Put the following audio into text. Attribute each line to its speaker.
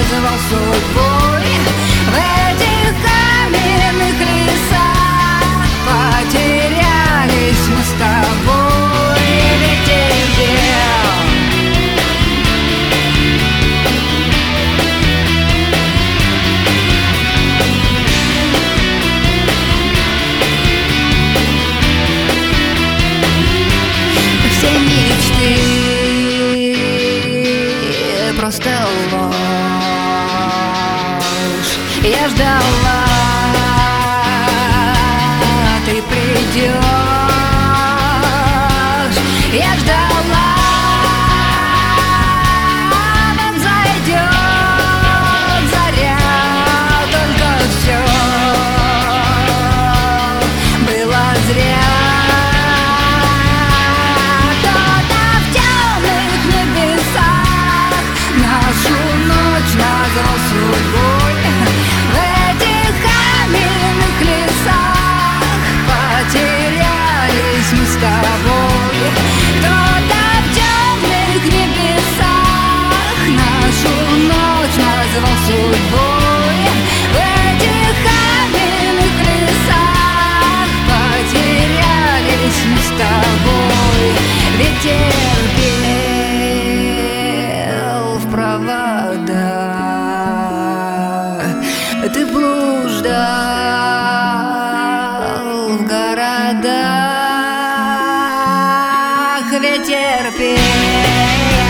Speaker 1: назвал судьбой. В этих каменных лесах потерялись мы с тобой. Ветер пел. Все мечты просто ложь. Я ждала, ты придешь. Я ждала, вот зайдет заря. Только все было зря. Назвал судьбой. В этих каменных лесах потерялись мы с тобой. Кто-то в темных небесах нашу ночь назвал судьбой. В этих каменных лесах потерялись мы с тобой. Ветер пел в провода. Ты блуждал в городах. Ветер пел.